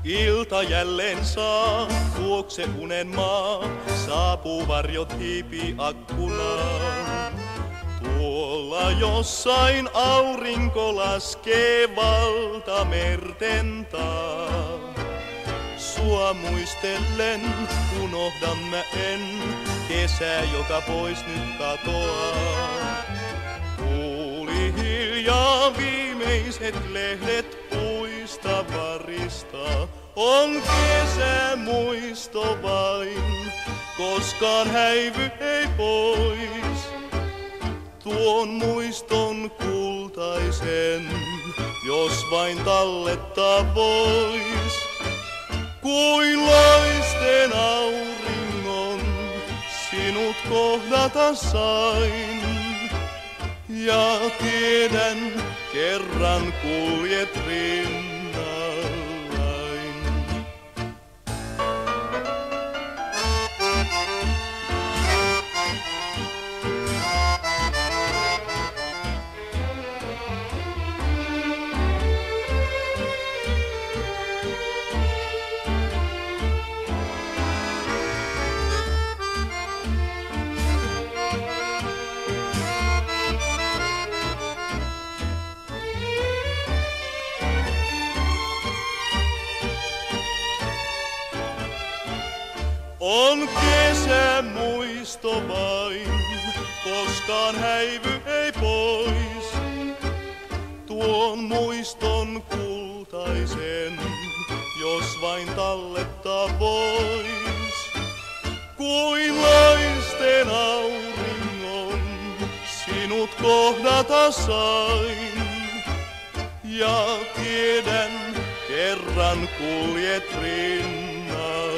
Ilta jälleen saa luokse unen maa, saapuu varjot hiipi akkunaan. Tuolla jossain aurinko laskee valtamerten taa. Sua muistellen unohdan mä en, kesä joka pois nyt katoaa. Kuuli hiljaa viimeiset lehdet puista varista. On kesä muisto vain, koskaan häivy ei pois. Tuon muiston kultaisen, jos vain tallettaa vois. Kuin loisten auringon sinut kohdata sain. Ja tiedän, kerran kuljet rinnallain. On kesä muisto vain, koskaan häivy ei pois. Tuon muiston kultaisen, jos vain tallettaa vois. Kuin loisten auringon sinut kohdata sain. Ja tiedän, kerran kuljet rinnalla.